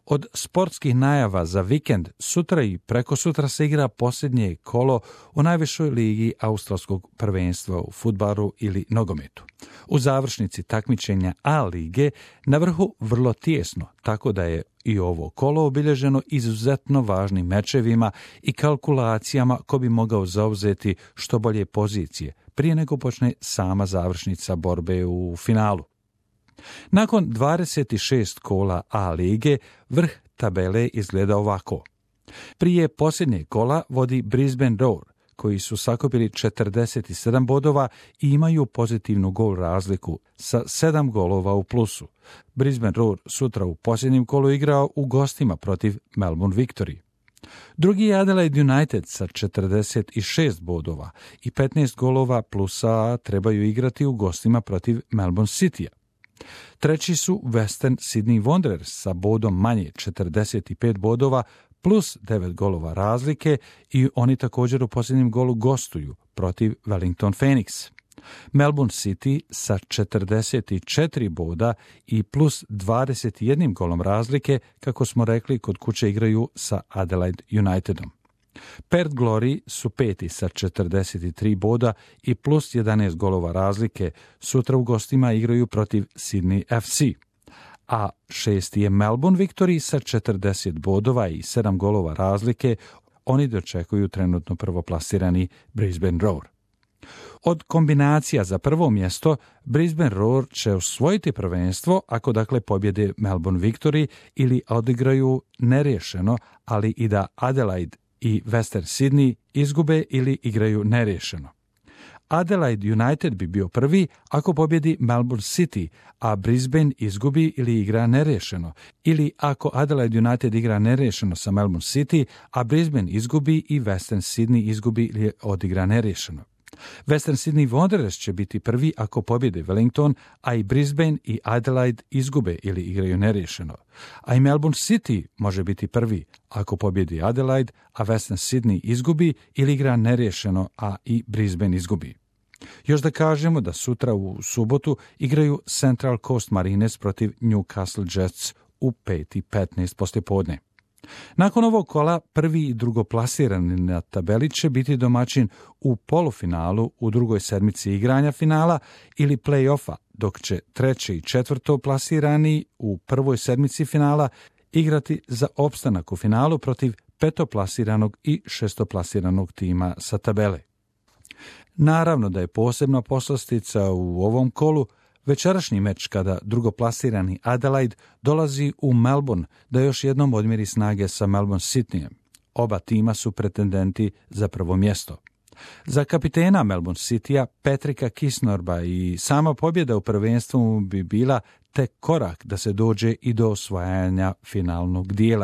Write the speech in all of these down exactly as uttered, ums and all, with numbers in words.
Od sportskih najava za vikend, sutra i prekosutra se igra posljednje kolo u najvišoj ligi australskog prvenstva u fudbalu ili nogometu. U završnici takmičenja A lige na vrhu vrlo tijesno, tako da je i ovo kolo obilježeno izuzetno važnim mečevima i kalkulacijama ko bi mogao zauzeti što bolje pozicije prije nego počne sama završnica borbe u finalu. Nakon dvadeset šest kola A lige, vrh tabele izgleda ovako. Prije posljednjeg kola vodi Brisbane Roar, koji su sakupili četrdeset sedam bodova i imaju pozitivnu gol razliku sa sedam golova u plusu. Brisbane Roar sutra u posljednjem kolu igrao u gostima protiv Melbourne Victory. Drugi je Adelaide United sa četrdeset šest bodova i petnaest golova plusa trebaju igrati u gostima protiv Melbourne Citya. Treći su Western Sydney Wanderers sa bodom manje četrdeset pet bodova plus devet golova razlike i oni također u posljednjem golu gostuju protiv Wellington Phoenix. Melbourne City sa četrdeset četiri boda i plus dvadeset jedan golom razlike, kako smo rekli, kod kuće igraju sa Adelaide Unitedom. Perth Glory su peti sa četrdeset tri boda i plus jedanaest golova razlike, sutra u gostima igraju protiv Sydney F C. A šesti je Melbourne Victory sa četrdeset bodova i sedam golova razlike, oni dočekuju trenutno prvoplasirani Brisbane Roar. Od kombinacija za prvo mjesto, Brisbane Roar će osvojiti prvenstvo ako dakle pobjede Melbourne Victory ili odigraju neriješeno, ali i da Adelaide i Western Sydney izgube ili igraju neriješeno. Adelaide United bi bio prvi ako pobjedi Melbourne City, a Brisbane izgubi ili igra neriješeno, ili ako Adelaide United igra neriješeno sa Melbourne City, a Brisbane izgubi i Western Sydney izgubi ili odigra neriješeno. Western Sydney Wanderers će biti prvi ako pobjede Wellington, a i Brisbane i Adelaide izgube ili igraju neriješeno. A i Melbourne City može biti prvi ako pobjedi Adelaide, a Western Sydney izgubi ili igra neriješeno, a i Brisbane izgubi. Još da kažemo da sutra u subotu igraju Central Coast Mariners protiv Newcastle Jets u pet i petnaest poslijepodne. Nakon ovog kola prvi i drugoplasirani na tabeli će biti domaćin u polufinalu u drugoj sedmici igranja finala ili play-offa, dok će treći i četvrto plasirani u prvoj sedmici finala igrati za opstanak u finalu protiv petoplasiranog i šestoplasiranog tima sa tabele. Naravno da je posebna poslastica u ovom kolu večerašnji meč kada drugoplasirani Adelaide dolazi u Melbourne da još jednom odmjeri snage sa Melbourne Sydneyem. Oba tima su pretendenti za prvo mjesto. Za kapitena Melbourne Citya, Patricka Kisnorba, i sama pobjeda u prvenstvu bi bila tek korak da se dođe i do osvajanja finalnog dijela.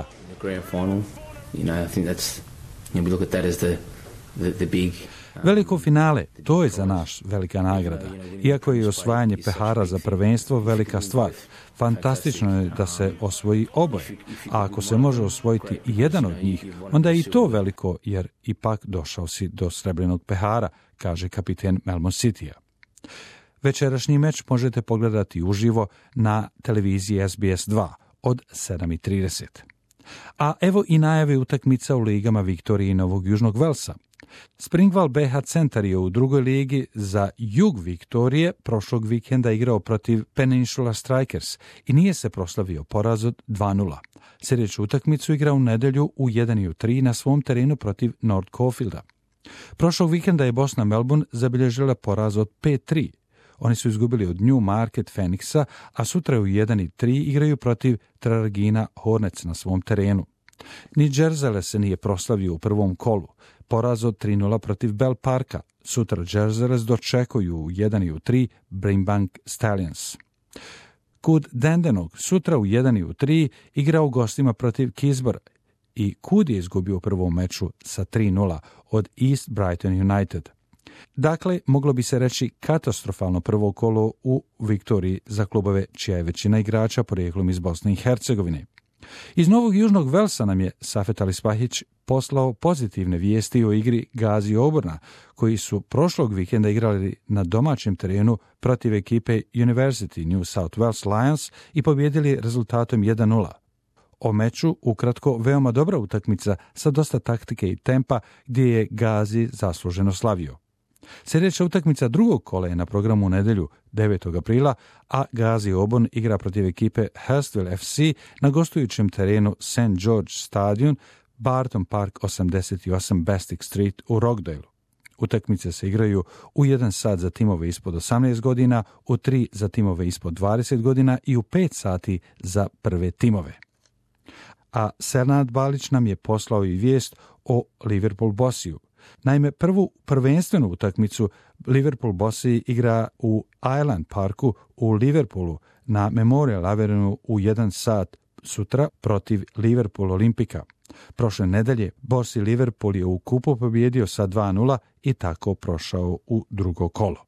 Veliko finale, to je za nas velika nagrada. Iako je osvajanje pehara za prvenstvo velika stvar, fantastično je da se osvoji oboje, a ako se može osvojiti i jedan od njih, onda je i to veliko, jer ipak došao si do srebrnog pehara, kaže kapiten Melbourne Citya. Večerašnji meč možete pogledati uživo na televiziji S B S dva od sedam i trideset. A evo i najave utakmica u ligama Viktorije i Novog Južnog Velsa. Springval B H Centar je u drugoj ligi za jug Viktorije prošlog vikenda igrao protiv Peninsula Strikers i nije se proslavio poraz od dva nula. Sljedeću utakmicu igra u nedjelju u jedan i tri na svom terenu protiv North Caulfielda. Prošlog vikenda je Bosna Melbourne zabilježila poraz od pet tri. Oni su izgubili od Newmarket Phoenixa, a sutra u jedan i tri igraju protiv Traralgina Hornets na svom terenu. Ni Jersey se nije proslavio u prvom kolu. Poraz od tri nula protiv Bell Parka. Sutra Jersey dočekuju u jedan i tri Brimbank Stallions. Kud Dandenong sutra u jedan i tri igra u gostima protiv Kisbora i Kud je izgubio u prvom meču sa tri nula od East Brighton United. Dakle, moglo bi se reći katastrofalno prvo kolo u Viktoriji za klubove čija je većina igrača porijeklom iz Bosne i Hercegovine. Iz Novog Južnog Velsa nam je Safet Alispahić poslao pozitivne vijesti o igri Gazi Oborna, koji su prošlog vikenda igrali na domaćem terenu protiv ekipe University New South Wales Lions i pobjedili rezultatom jedan nula. O meču ukratko veoma dobra utakmica sa dosta taktike i tempa gdje je Gazi zasluženo slavio. Sljedeća utakmica drugog kola je na programu u nedjelju devetog aprila, a Gazi Obon igra protiv ekipe Hurstville F C na gostujućem terenu Saint George Stadion, Barton Park osamdeset osam Bastick Street u Rockdaleu. Utakmice se igraju u jedan sat za timove ispod osamnaest godina, u tri za timove ispod dvadeset godina i u pet sati za prve timove. A Senad Balić nam je poslao i vijest o Liverpool Bossiju. Naime, prvu prvenstvenu utakmicu Liverpool Bossy igra u Island Parku u Liverpoolu na Memorial Avenue u jedan sat sutra protiv Liverpool Olimpika. Prošle nedelje Bossy Liverpool je u kupu pobjedio sa dva nula i tako prošao u drugo kolo.